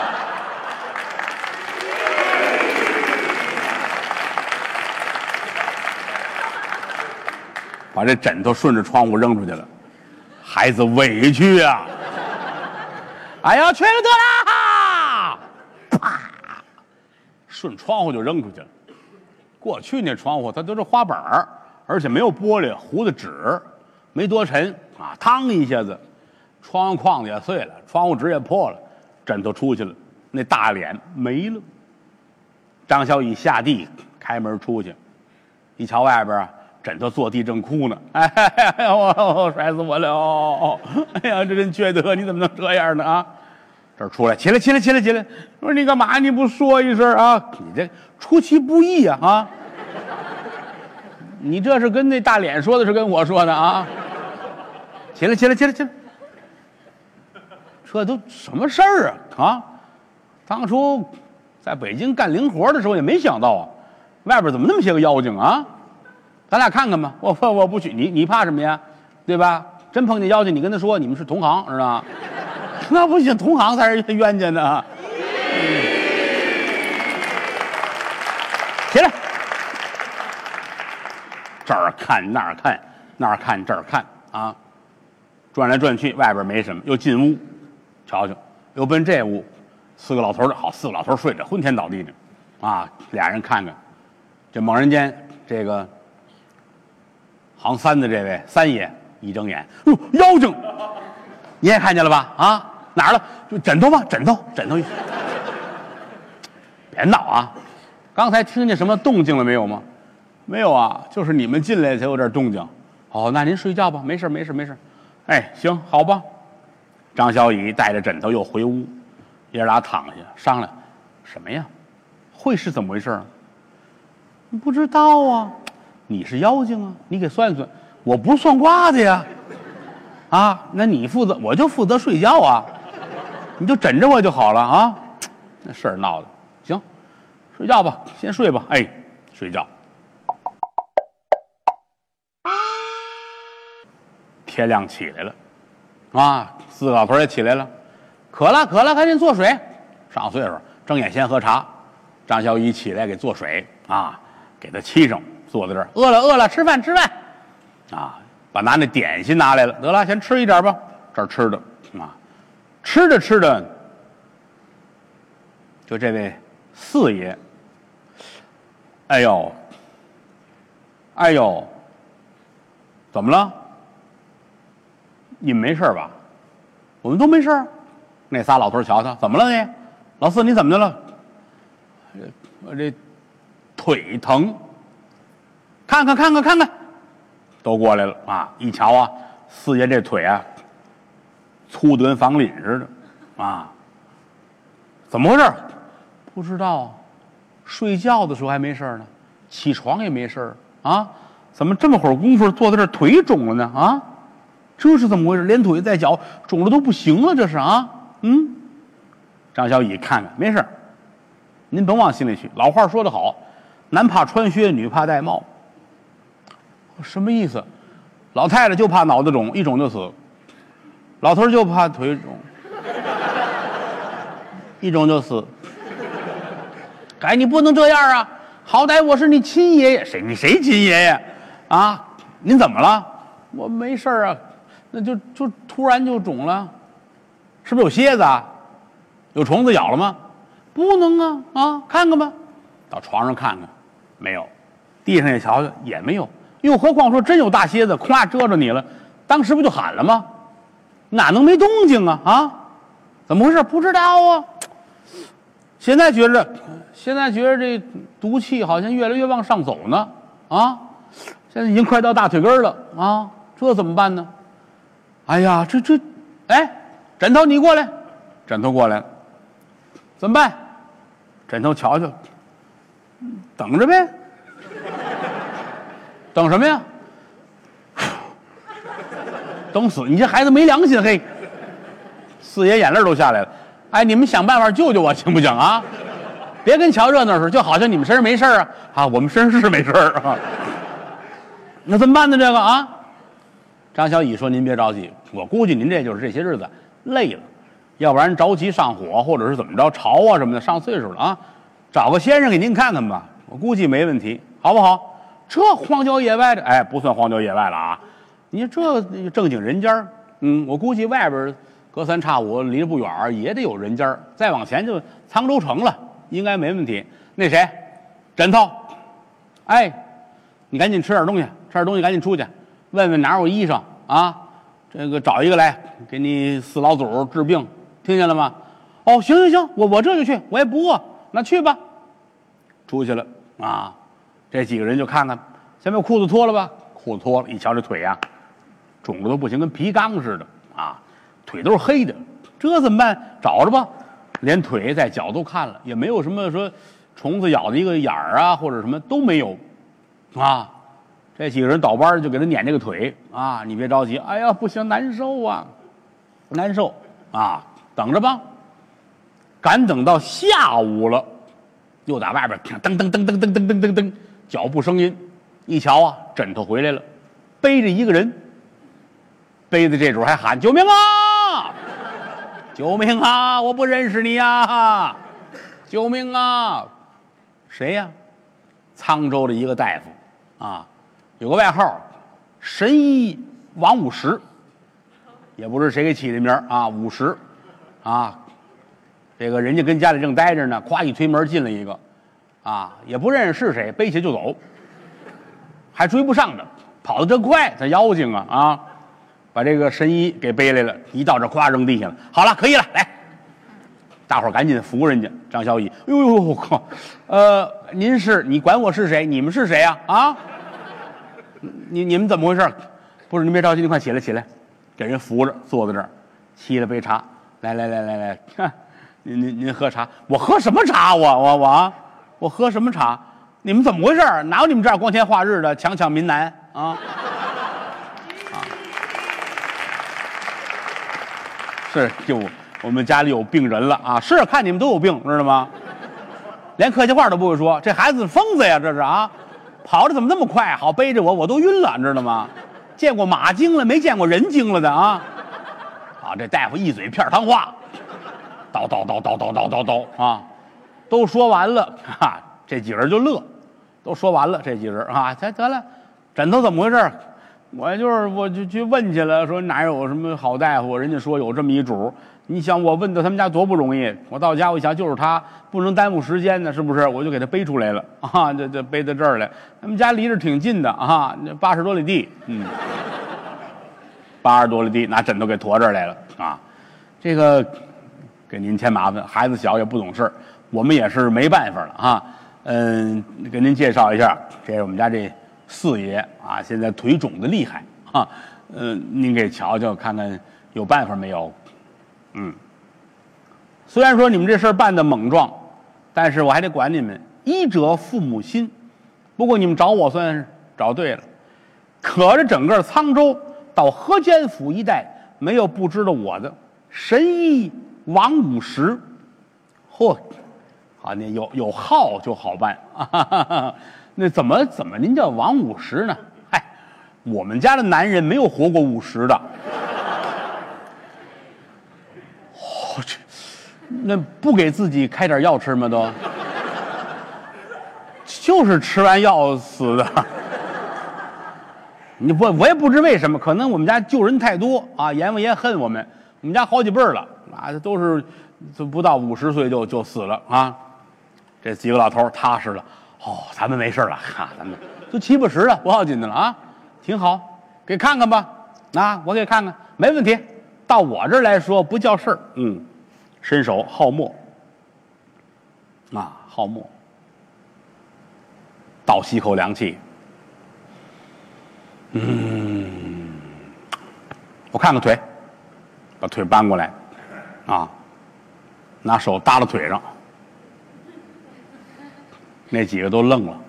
把这枕头顺着窗户扔出去了，孩子委屈啊！哎呀，去了得啦！啪，顺窗户就扔出去了。过去那窗户它都是花板儿，而且没有玻璃，糊的纸，没多沉啊，嘡一下子，窗户框子也碎了，窗户纸也破了，枕头出去了，那大脸没了。张小乙下地开门出去，一瞧外边啊，枕头坐地正哭呢，哎呀，我摔死我了！哎呀，这人缺德，你怎么能这样呢啊？这儿出来，起来！我说你干嘛？你不说一声啊？你这出其不意啊！啊，你这是跟那大脸说的，是跟我说的啊？起来！这都什么事儿啊？啊，当初在北京干零活的时候也没想到啊，外边怎么那么些个妖精啊？咱俩看看吧。我不去，你怕什么呀？对吧？真碰见妖精，你跟他说你们是同行，知道吗？那不行，同行才是冤家呢。起来，这儿看那儿看，那儿看这儿看啊，转来转去，外边没什么，又进屋，瞧瞧，又奔这屋，四个老头儿好，四个老头儿睡着昏天倒地的，啊，俩人看看，这猛人间这个行三的这位三爷一睁眼，妖精，你也看见了吧？啊，哪儿了？就枕头吧，枕头。别闹啊！刚才听见什么动静了没有吗？没有啊，就是你们进来才有点动静。哦，那您睡觉吧，没事。哎，行，好吧。张小乙带着枕头又回屋，爷俩躺下商量，什么呀？会是怎么回事啊？你不知道啊，你是妖精啊，你给算算。我不是算卦的呀。啊，那你负责，我就负责睡觉啊，你就枕着我就好了啊。那事儿闹的，行，睡觉吧，先睡吧。哎，睡觉。天亮起来了，啊，四个老头也起来了，渴了，赶紧做水。上岁数，睁眼先喝茶。张小乙起来给做水啊，给他沏上，坐在这儿，饿了，吃饭。啊，把拿那点心拿来了，得了，先吃一点吧。这儿吃的啊，吃着，就这位四爷，哎呦，怎么了？你们没事吧？我们都没事。那仨老头瞧瞧，怎么了你？老四你怎么的了？我这腿疼。看看，都过来了啊！一瞧啊，四爷这腿啊，粗得跟房领似的啊！怎么回事？不知道。睡觉的时候还没事呢，起床也没事啊！怎么这么会儿功夫坐在这儿腿肿了呢？啊，这是怎么回事？连腿带脚肿的都不行了，这是啊？张小乙看看，没事，您甭往心里去。老话说得好，男怕穿靴，女怕戴帽。什么意思？老太太就怕脑子肿，一肿就死；老头就怕腿肿，一肿就死。哎，你不能这样啊！好歹我是你亲爷爷，谁亲爷爷啊？您怎么了？我没事啊，那就突然就肿了，是不是有蝎子啊？有虫子咬了吗？不能啊！看看吧， 到床上看看，没有；地上也瞧瞧，也没有。又何况说真有大蝎子，咵遮着你了，当时不就喊了吗？哪能没动静啊？啊，怎么回事？不知道啊。现在觉着这毒气好像越来越往上走呢，啊，现在已经快到大腿根了啊，这怎么办呢？哎呀，哎，枕头你过来，枕头过来了，怎么办？枕头瞧瞧，等着呗，等什么呀？等死！你这孩子没良心，嘿！四爷眼泪都下来了。哎，你们想办法救救我行不行啊？别跟瞧热闹似的，就好像你们身上没事啊！啊，我们身上是没事啊。那怎么办呢？这个啊？张小乙说：“您别着急，我估计您这就是这些日子累了，要不然着急上火，或者是怎么着潮啊什么的，上岁数了啊，找个先生给您看看吧，我估计没问题，好不好？这荒郊野外的，哎，不算荒郊野外了啊，你这正经人家，我估计外边隔三差五离着不远也得有人家，再往前就沧州城了，应该没问题。那谁，枕头，哎，你赶紧吃点东西，吃点东西赶紧出去。”问问哪有医生啊？这个找一个来给你四老祖治病，听见了吗？哦，行，我这就去，我也不饿，那去吧。出去了啊，这几个人就看看，先把裤子脱了吧。裤子脱了，一瞧这腿呀，肿的都不行，跟皮缸似的啊，腿都是黑的，这怎么办？找着吧，连腿带脚都看了，也没有什么说虫子咬的一个眼儿啊，或者什么都没有啊。这几个人倒班就给他撵这个腿啊！你别着急，哎呀，不行，难受啊，难受啊！等着吧，赶等到下午了，又打外边噔噔噔噔噔噔噔噔噔，脚步声音，一瞧啊，枕头回来了，背着一个人，背的这主还喊救命啊！救命啊！我不认识你呀！救命啊！谁呀？沧州的一个大夫啊。有个外号神医王50，也不知谁给起的名啊，50啊，这个人家跟家里正待着呢，咵一推门进了一个啊，也不认识是谁，背起就走，还追不上的，跑得真快，他妖精啊，把这个神医给背来了，一到这咵扔地下了，好了，可以了，来，大伙赶紧扶人家。张小乙，哎呦我靠，你管我是谁？你们是谁呀？啊？你们怎么回事？不是，您别着急，您快起来，给人扶着坐在这儿，沏了杯茶，来，看，您喝茶，我喝什么茶？我喝什么茶？你们怎么回事？哪有你们这样光天化日的强民男啊？是，就我们家里有病人了啊！是，看你们都有病，知道吗？连客气话都不会说，这孩子疯子呀，这是啊！跑的怎么那么快？好背着我都晕了，你知道吗？见过马精了，没见过人精了的啊！啊，这大夫一嘴片汤话，叨啊，都说完了啊，这几人就乐，都说完了，这几人啊，得了，枕头怎么回事？我就去问去了，说哪有什么好大夫？人家说有这么一主。你想我问到他们家多不容易，我到家我一想就是他，不能耽误时间呢，是不是？我就给他背出来了啊，这背到这儿来。他们家离着挺近的啊，80多里地，80多里地，拿枕头给驮这儿来了啊。这个给您添麻烦，孩子小也不懂事，我们也是没办法了啊。给您介绍一下，这是我们家这四爷啊，现在腿肿的厉害啊。您给瞧瞧看看有办法没有？虽然说你们这事儿办得莽撞，但是我还得管你们，医者父母心。不过你们找我算是找对了，可这整个沧州到河间府一带，没有不知道我的神医王50。嚯，好，那有号就好办啊。那怎么您叫王50呢？嗨，我们家的男人没有活过50的。那不给自己开点药吃吗？都就是吃完药死的。我也不知为什么，可能我们家救人太多啊，阎王爷恨我们。我们家好几辈了啊，都不到50岁就死了啊。 这几个老头踏实了。哦，咱们没事了，哈，咱们都7、8十了，不要紧的了啊，挺好，给看看吧。啊，我给看看，没问题。到我这儿来说不叫事儿。伸手好墨，啊，好墨，倒吸口凉气。我看看腿，把腿搬过来，啊，拿手搭到腿上。那几个都愣了，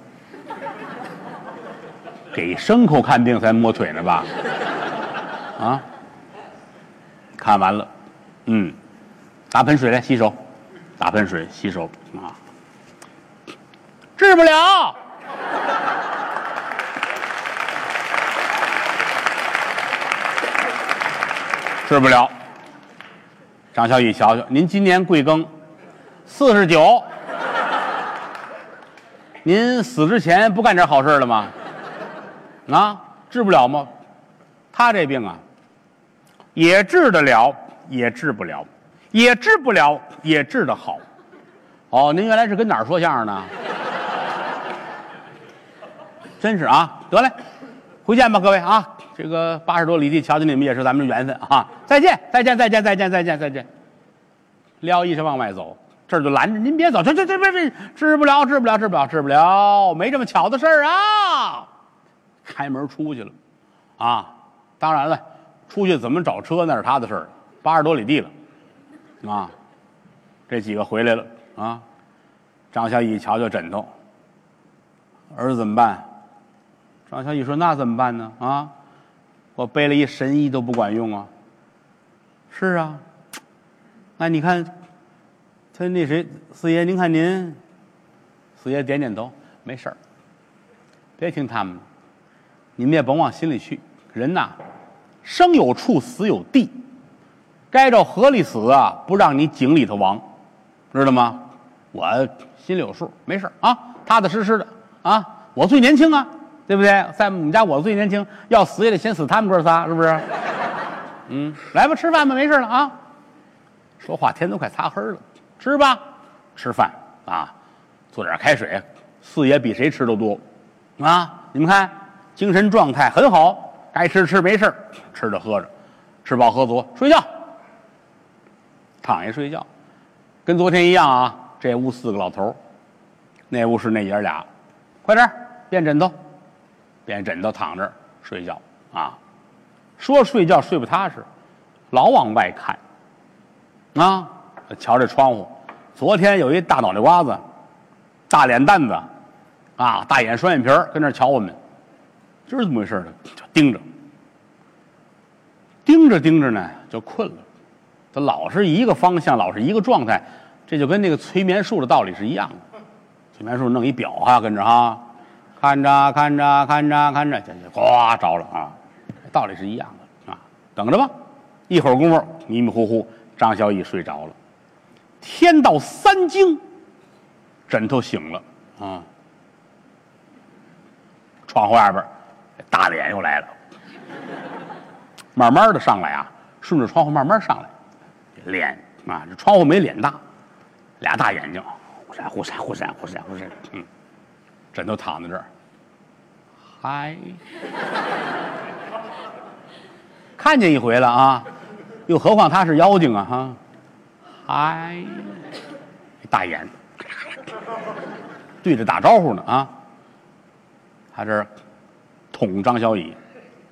给牲口看病才摸腿呢吧？啊，看完了，打盆水来洗手，打盆水洗手啊，治不了，治不了。张小乙瞧瞧，您今年贵庚？49。您死之前不干点好事了吗？啊，治不了吗？他这病啊，也治得了，也治不了，也治不了，也治得好。哦，您原来是跟哪儿说相声呢？真是啊，得嘞，回见吧，各位啊！这个80多里地，瞧见你们也是咱们的缘分啊！再见，再见，再见，再见，再见，再见。撩衣裳往外走。这儿就拦着您别走，这别，治不了，治不了，治不了，治不了，没这么巧的事儿啊！开门出去了，啊，当然了，出去怎么找车那是他的事儿，80多里地了，啊，这几个回来了啊。张小乙瞧瞧枕头，儿子怎么办？张小乙说：“那怎么办呢？啊，我背了一神医都不管用啊。”是啊，那你看。他那谁，四爷，您看您，四爷点点头，没事儿，别听他们的，你们也甭往心里去。人呐，生有处，死有地，该着河里死啊，不让你井里头亡，知道吗？我心里有数，没事啊，踏踏实实的啊。我最年轻啊，对不对？在我们家我最年轻，要死也得先死他们哥仨，是不是？来吧，吃饭吧，没事了啊。说话天都快擦黑了。吃吧，吃饭啊，做点开水。四爷比谁吃都多，啊！你们看，精神状态很好，该吃吃没事吃着喝着，吃饱喝足，睡觉，躺下睡觉，跟昨天一样啊。这屋4个老头，那屋是那爷俩，快点变枕头，变枕头躺着睡觉啊。说睡觉睡不踏实，老往外看，啊。瞧这窗户，昨天有一大脑袋瓜子，大脸蛋子，啊，大眼双眼皮跟那瞧我们，这是怎么回事呢？就盯着，盯着盯着呢，就困了。他老是一个方向，老是一个状态，这就跟那个催眠术的道理是一样的。催眠术弄一表啊，跟着哈，看着看着看着看着，这就呱着了啊，道理是一样的啊。等着吧，一会儿功夫，迷迷糊糊，张小乙睡着了。天到3更，枕头醒了啊。窗户外边，大脸又来了，慢慢的上来啊，顺着窗户慢慢上来，脸啊，这窗户没脸大，俩大眼睛，忽闪忽闪忽闪忽闪忽闪，枕头躺在这儿，嗨，看见一回了啊，又何况他是妖精啊哈。嗨，大眼对着打招呼呢啊！他这儿捅张小乙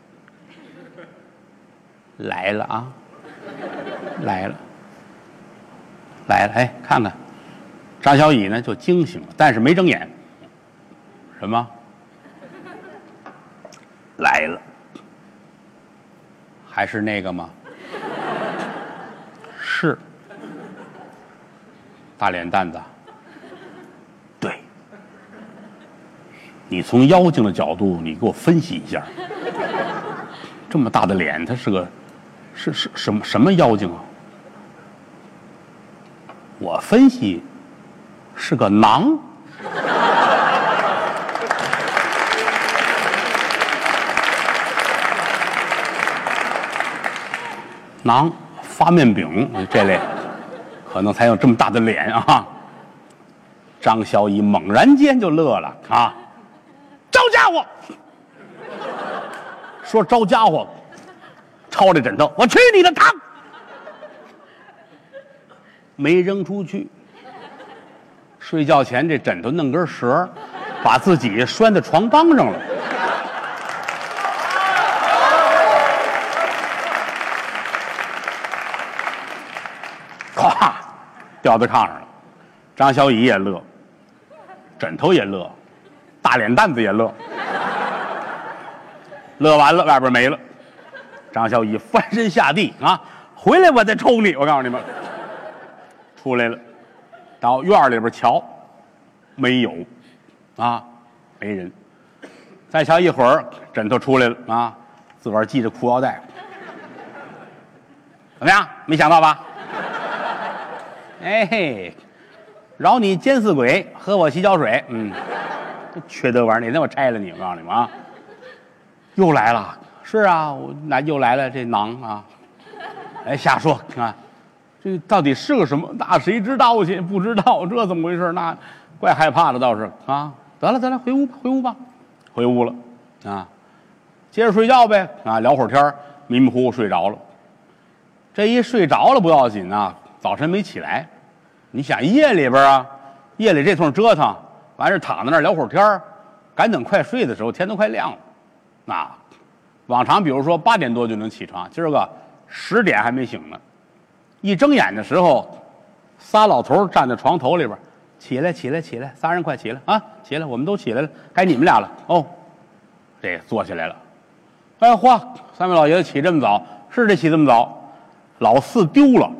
来了啊，来了，来了！哎，看看张小乙呢就惊醒了，但是没睁眼。什么？来了？还是那个吗？是。大脸蛋子，对，你从妖精的角度，你给我分析一下，这么大的脸，他是个是什么妖精啊？我分析是个囊。囊发面饼这类。可能才有这么大的脸啊！ 张小乙猛然间就乐了啊！招家伙，说招家伙，抄这枕头，我去你的堂！没扔出去。睡觉前这枕头弄根绳，把自己拴在床帮上了。咵，掉在炕上了。张小乙也乐，枕头也乐，大脸蛋子也乐。乐完了，外边没了。张小乙翻身下地啊，回来我再抽你！我告诉你们，出来了，到院里边瞧，没有，啊，没人。再瞧一会儿，枕头出来了啊，自个儿系着裤腰带。怎么样？没想到吧？哎嘿，饶你奸死鬼，喝我洗脚水。缺德玩意儿，哪天我拆了你！我告诉你们啊，又来了。是啊，那又来了这囊啊！哎，瞎说啊！这到底是个什么？那谁知道去？不知道，这怎么回事？那怪害怕的倒是啊！得了，回屋吧，回屋吧，回屋了啊！接着睡觉呗啊！聊会儿天，迷迷糊糊睡着了。这一睡着了不要紧啊，早晨没起来。你想夜里边啊，夜里这通折腾，完事躺在那儿聊会儿天，赶等快睡的时候，天都快亮了。啊，往常比如说8点多就能起床，今儿个10点还没醒呢。一睁眼的时候，3老头站在床头里边，起来，3人快起来啊，起来，我们都起来了，该你们俩了。哦，这坐起来了。哎嚯，3位老爷子起这么早，是这起这么早？老四丢了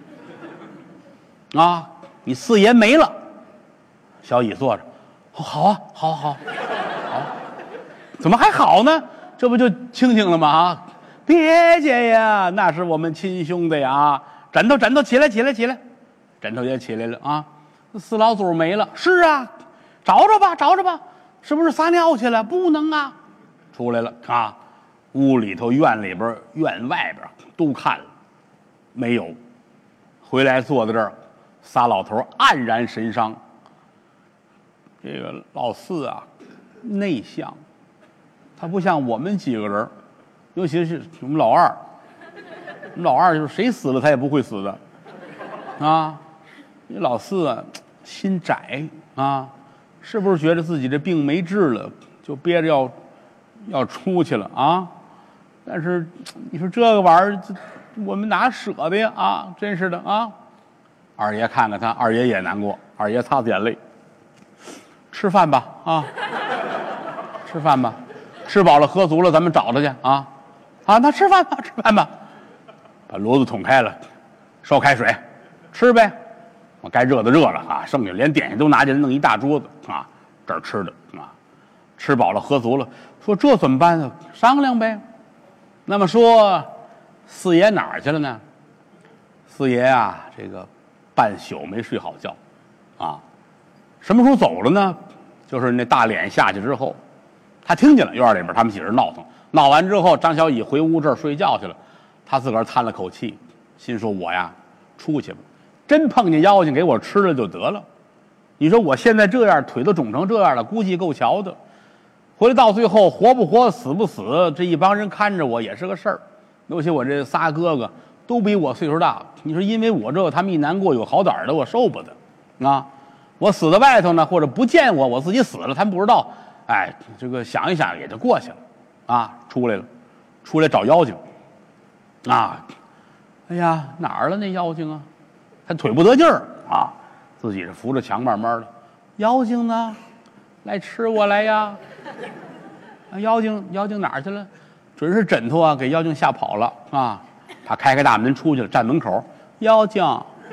啊！你四爷没了。小乙坐着，好啊，好，怎么还好呢？这不就清醒了吗？啊，别介呀，那是我们亲兄弟呀！枕头起来，枕头也起来了啊！四老祖没了，是啊，找着吧，是不是撒尿去了？不能啊！出来了啊！屋里头、院里边、院外边都看了。没有，回来坐在这儿，3老头黯然神伤。这个老四啊，内向，他不像我们几个人，尤其是我们老二。我们老二就是谁死了他也不会死的，啊，你老四啊，心窄啊，是不是觉得自己这病没治了，就憋着要出去了啊？但是你说这个玩意儿，我们哪舍得呀？啊，真是的啊！二爷看看他，二爷也难过，二爷擦擦眼泪，吃饭吧啊，吃饭吧，吃饱了喝足了，咱们找他去啊！啊，那吃饭吧，把炉子捅开了，烧开水，吃呗。我该热的热了啊，剩下连点心都拿进来，弄一大桌子啊，这儿吃的啊，吃饱了喝足了，说这怎么办呢？商量呗。那么说，四爷哪儿去了呢？四爷啊，这个半宿没睡好觉，啊，什么时候走了呢？就是那大脸下去之后，他听见了院里边他们几人闹腾，闹完之后，张小乙回屋这儿睡觉去了，他自个儿叹了口气，心说我呀，出去吧，真碰见妖精给我吃了就得了。你说我现在这样，腿都肿成这样了，估计够瞧的。回来到最后活不活死不死，这一帮人看着我也是个事儿。尤其我这仨哥哥都比我岁数大，你说因为我这他们一难过，有好歹的我受不得啊！我死在外头呢，或者不见我自己死了，他们不知道。哎，这个想一想也就过去了啊！出来找妖精啊！哎呀，哪儿了那妖精啊？他腿不得劲儿啊，自己是扶着墙慢慢的。妖精呢？来吃我来呀！妖精哪儿去了？准是枕头啊，给妖精吓跑了啊！他开大门出去了，站门口，妖精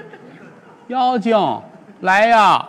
来呀！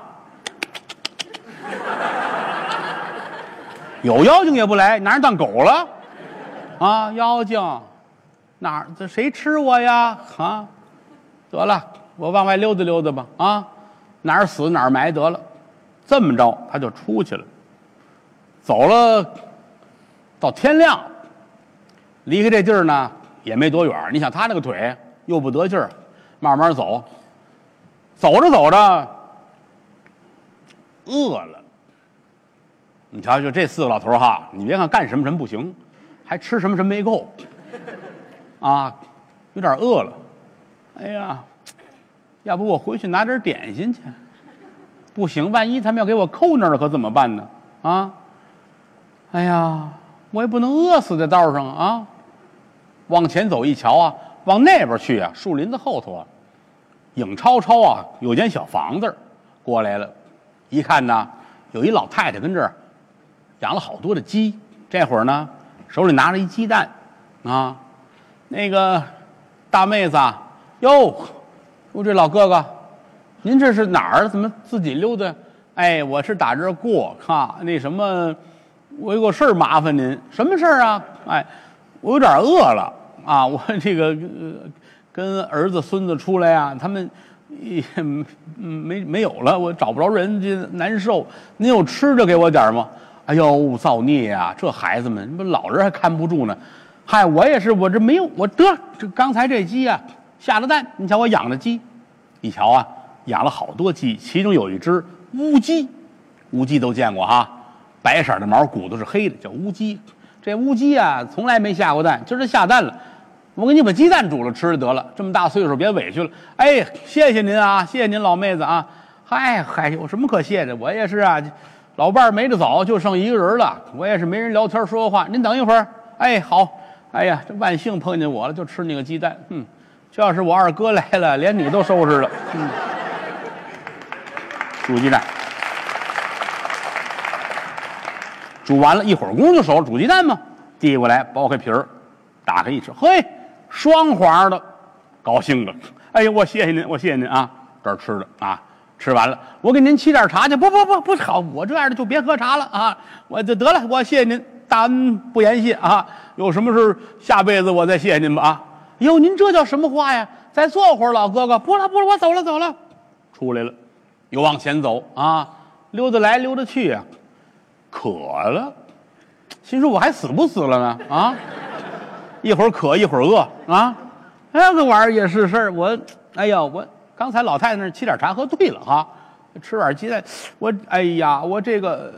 有妖精也不来，拿人当狗了啊！妖精哪儿？这谁吃我呀？啊！得了，我往外溜达溜达吧啊！哪儿死哪儿埋得了。这么着，他就出去了，走了，到天亮，离开这地儿呢也没多远。你想他那个腿又不得劲儿，慢慢走，走着饿了。你瞧，就这4个老头哈，你别看干什么什么不行，还吃什么什么没够，啊，有点饿了。哎呀，要不我回去拿点点心去？不行，万一他们要给我扣那儿了，可怎么办呢？啊，哎呀，我也不能饿死在道上啊！往前走一瞧啊，往那边去啊，树林子后头啊，影超超啊，有间小房子过来了。一看呢，有一老太太跟这儿养了好多的鸡，这会儿呢手里拿着一鸡蛋啊。那个大妹子啊，哟，我这老哥哥，您这是哪儿？怎么自己溜达？哎，我是打这儿过哈，那什么，我有个事儿麻烦您。什么事儿啊？哎，我有点饿了啊，我这个跟儿子孙子出来啊，他们没有了，我找不着人，这难受。您有吃的给我点吗？哎呦，造孽啊！这孩子们，不老人还看不住呢。嗨，我也是，我这没有，我这刚才这鸡啊下了蛋，你瞧我养的鸡，一瞧啊，养了好多鸡，其中有一只乌鸡，乌鸡都见过哈，白色的毛，骨头是黑的，叫乌鸡。这乌鸡啊，从来没下过蛋，今儿它下蛋了，我给你把鸡蛋煮了吃了得了。这么大岁数，别委屈了。哎，谢谢您啊，谢谢您老妹子啊。嗨，有什么可谢的？我也是啊，老伴儿没得早，就剩一个人了，我也是没人聊天说话。您等一会儿。哎，好。哎呀，这万幸碰见我了，就吃那个鸡蛋。这要是我二哥来了，连你都收拾了。煮鸡蛋，煮完了一会儿功夫就熟了。煮鸡蛋嘛，递过来，剥开皮儿，打开一吃，嘿，双黄的，高兴了。哎呀，我谢谢您，我谢谢您啊！这儿吃的啊，吃完了，我给您沏点茶去。不好，我这样的就别喝茶了啊！我就得了，我谢谢您，大恩不言谢啊！有什么事下辈子我再谢谢您吧啊！哟，您这叫什么话呀？再坐会儿，老哥哥。不了，我走了。出来了，又往前走啊，溜达来溜达去啊，渴了，心说我还死不死了呢啊！一会儿渴一会儿饿啊，这个玩意儿也是事儿。我刚才老太太那儿沏点茶喝对了哈，吃碗鸡蛋。我这个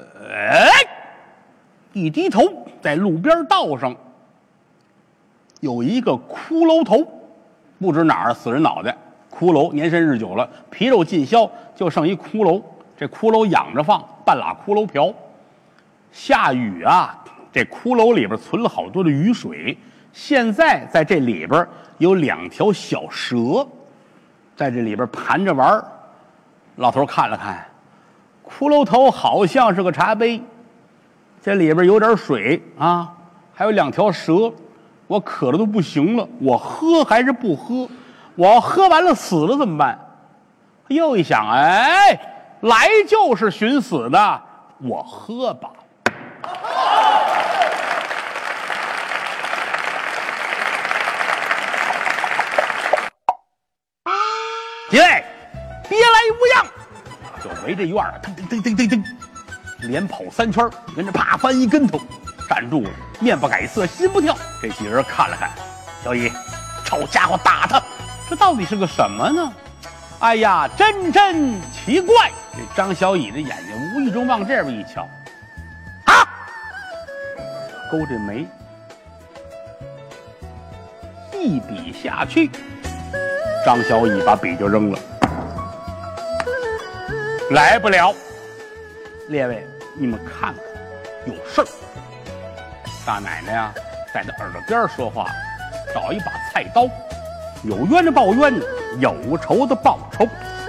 一低头，在路边道上有一个骷髅头，不知哪儿死人脑袋，骷髅年深日久了，皮肉尽消，就剩一骷髅。这骷髅养着放，半拉骷髅瓢。下雨啊，这骷髅里边存了好多的雨水。现在在这里边有2条小蛇，在这里边盘着玩。老头看了看，骷髅头好像是个茶杯，这里边有点水啊，还有2条蛇。我渴的都不行了，我喝还是不喝？我要喝完了死了怎么办？又一想，哎，来就是寻死的，我喝吧。几位，别来无恙！就围这院儿，噔，连跑3圈，跟着啪翻一跟头，站住了，面不改色，心不跳。这几人看了看，小乙，臭家伙打他！这到底是个什么呢？哎呀，真奇怪！这张小乙的眼睛无意中往这边一瞧，啊，勾着眉，一笔下去，张小乙把笔就扔了，来不了。列位，你们看看，有事儿。大奶奶呀，在他耳朵边说话，找一把菜刀，有冤的报冤，有仇的报仇。